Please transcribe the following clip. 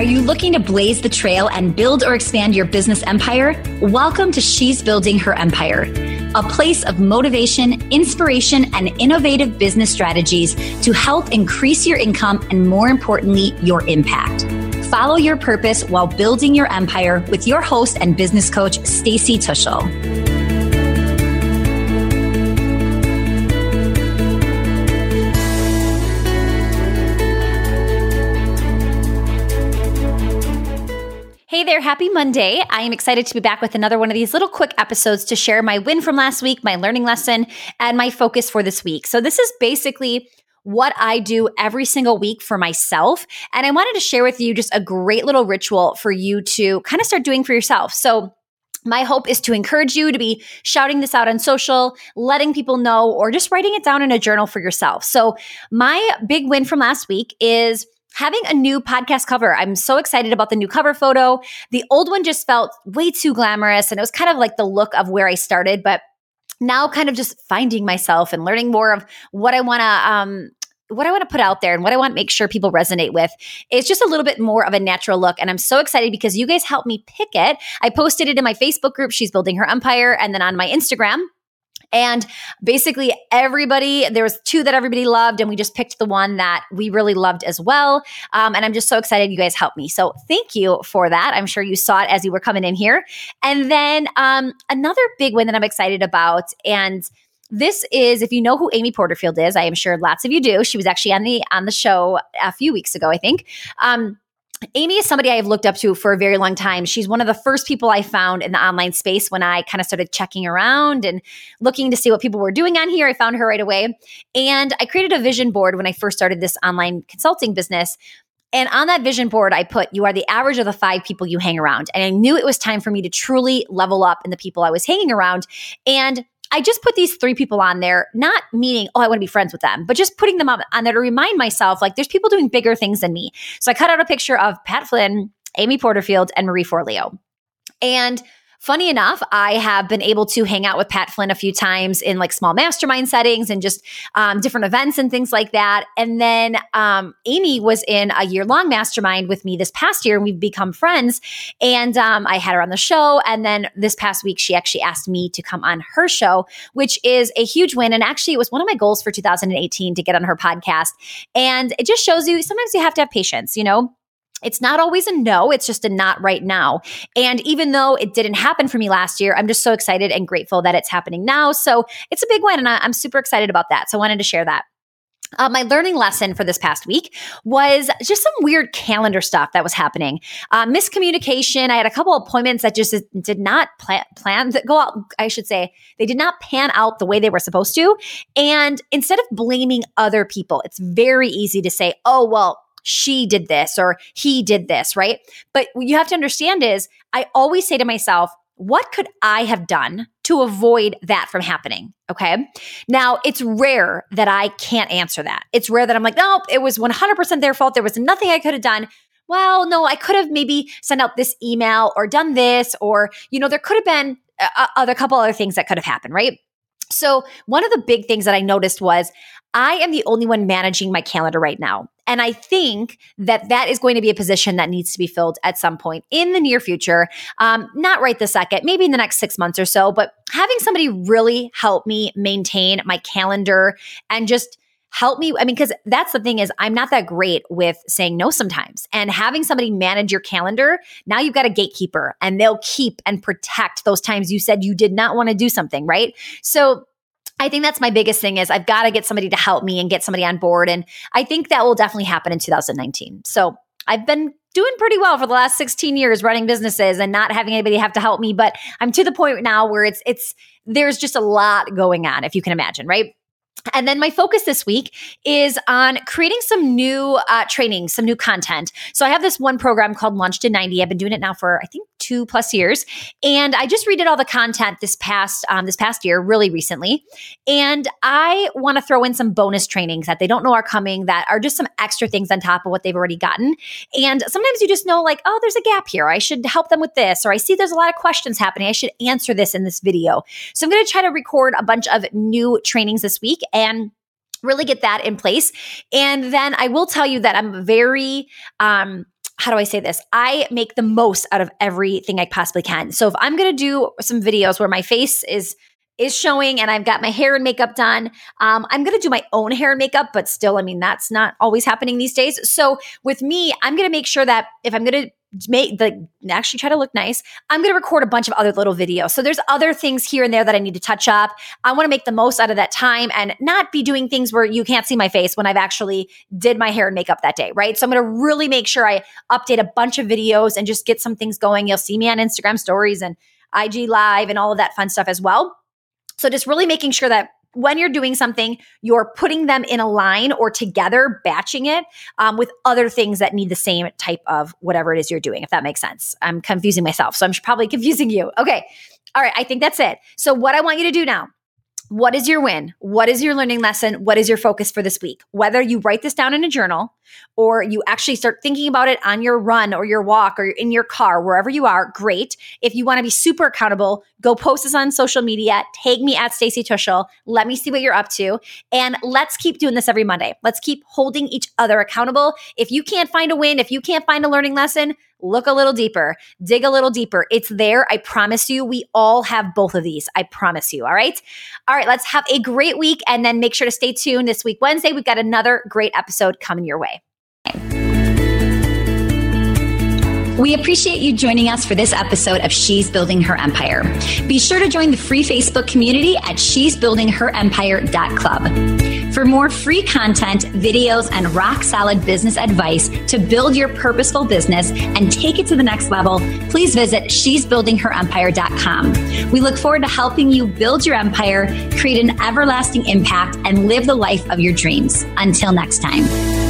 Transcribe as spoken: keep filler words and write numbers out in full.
Are you looking to blaze the trail and build or expand your business empire? Welcome to She's Building Her Empire, a place of motivation, inspiration, and innovative business strategies to help increase your income and, more importantly, your impact. Follow your purpose while building your empire with your host and business coach, Stacy Tuschl. Hey there, happy Monday. I am excited to be back with another one of these little quick episodes to share my win from last week, my learning lesson, and my focus for this week. So this is basically what I do every single week for myself. And I wanted to share with you just a great little ritual for you to kind of start doing for yourself. So my hope is to encourage you to be shouting this out on social, letting people know, or just writing it down in a journal for yourself. So my big win from last week is having a new podcast cover. I'm so excited about the new cover photo. The old one just felt way too glamorous, and it was kind of like the look of where I started, but now kind of just finding myself and learning more of what I want to um, what I want to put out there and what I want to make sure people resonate with. It's just a little bit more of a natural look, and I'm so excited because you guys helped me pick it. I posted it in my Facebook group, She's Building Her Empire, and then on my Instagram. And basically everybody, there was two that everybody loved, and we just picked the one that we really loved as well. Um, and I'm just so excited you guys helped me. So thank you for that. I'm sure you saw it as you were coming in here. And then um, another big win that I'm excited about, and this is, if you know who Amy Porterfield is, I am sure lots of you do. She was actually on the on the show a few weeks ago, I think. Um, Amy is somebody I have looked up to for a very long time. She's one of the first people I found in the online space when I kind of started checking around and looking to see what people were doing on here. I found her right away. And I created a vision board when I first started this online consulting business. And on that vision board, I put, you are the average of the five people you hang around. And I knew it was time for me to truly level up in the people I was hanging around. And I just put these three people on there, not meaning, oh, I want to be friends with them, but just putting them up on there to remind myself, like, there's people doing bigger things than me. So I cut out a picture of Pat Flynn, Amy Porterfield, and Marie Forleo. And funny enough, I have been able to hang out with Pat Flynn a few times in like small mastermind settings and just um, different events and things like that. And then um, Amy was in a year-long mastermind with me this past year, and we've become friends. And um, I had her on the show. And then this past week, she actually asked me to come on her show, which is a huge win. And actually, it was one of my goals for two thousand eighteen to get on her podcast. And it just shows you, sometimes you have to have patience, you know? It's not always a no, it's just a not right now. And even though it didn't happen for me last year, I'm just so excited and grateful that it's happening now. So it's a big win, and I, I'm super excited about that. So I wanted to share that. Uh, my learning lesson for this past week was just some weird calendar stuff that was happening. Uh, miscommunication. I had a couple of appointments that just did not plan, plan to go out. I should say they did not pan out the way they were supposed to. And instead of blaming other people, it's very easy to say, oh, well, she did this or he did this, right? But what you have to understand is I always say to myself, what could I have done to avoid that from happening? Okay. Now, it's rare that I can't answer that. It's rare that I'm like, no, it was one hundred percent their fault. There was nothing I could have done. Well, no, I could have maybe sent out this email or done this, or, you know, there could have been a, a couple other things that could have happened, right? So one of the big things that I noticed was I am the only one managing my calendar right now. And I think that that is going to be a position that needs to be filled at some point in the near future. Um, not right this second, maybe in the next six months or so, but having somebody really help me maintain my calendar and just help me. I mean, because that's the thing is I'm not that great with saying no sometimes. And having somebody manage your calendar, now you've got a gatekeeper, and they'll keep and protect those times you said you did not want to do something, right? So I think that's my biggest thing is I've got to get somebody to help me and get somebody on board. And I think that will definitely happen in two thousand nineteen. So I've been doing pretty well for the last sixteen years running businesses and not having anybody have to help me. But I'm to the point now where it's, it's, there's just a lot going on, if you can imagine, right? And then my focus this week is on creating some new uh, training, some new content. So I have this one program called Launched in ninety. I've been doing it now for, I think, two plus years. And I just redid all the content this past um, this past year, really recently. And I want to throw in some bonus trainings that they don't know are coming, that are just some extra things on top of what they've already gotten. And sometimes you just know, like, oh, there's a gap here. I should help them with this. Or I see there's a lot of questions happening. I should answer this in this video. So I'm going to try to record a bunch of new trainings this week and really get that in place. And then I will tell you that I'm very, um, how do I say this? I make the most out of everything I possibly can. So if I'm going to do some videos where my face is is showing and I've got my hair and makeup done, um, I'm going to do my own hair and makeup, but still, I mean, that's not always happening these days. So with me, I'm going to make sure that if I'm going to make the actually try to look nice, I'm going to record a bunch of other little videos. So there's other things here and there that I need to touch up. I want to make the most out of that time and not be doing things where you can't see my face when I've actually did my hair and makeup that day, right? So I'm going to really make sure I update a bunch of videos and just get some things going. You'll see me on Instagram stories and I G Live and all of that fun stuff as well. So just really making sure that when you're doing something, you're putting them in a line or together, batching it um, with other things that need the same type of whatever it is you're doing, if that makes sense. I'm confusing myself, so I'm probably confusing you. Okay. All right. I think that's it. So what I want you to do now, what is your win? What is your learning lesson? What is your focus for this week? Whether you write this down in a journal or you actually start thinking about it on your run or your walk or in your car, wherever you are, great. If you want to be super accountable, go post this on social media. Tag me at Stacey Tuschl. Let me see what you're up to. And let's keep doing this every Monday. Let's keep holding each other accountable. If you can't find a win, if you can't find a learning lesson, look a little deeper, dig a little deeper. It's there. I promise you, we all have both of these. I promise you. All right. All right. Let's have a great week and then make sure to stay tuned this week, Wednesday. We've got another great episode coming your way. We appreciate you joining us for this episode of She's Building Her Empire. Be sure to join the free Facebook community at she's building her empire dot club. For more free content, videos, and rock-solid business advice to build your purposeful business and take it to the next level, please visit she's building her empire dot com. We look forward to helping you build your empire, create an everlasting impact, and live the life of your dreams. Until next time.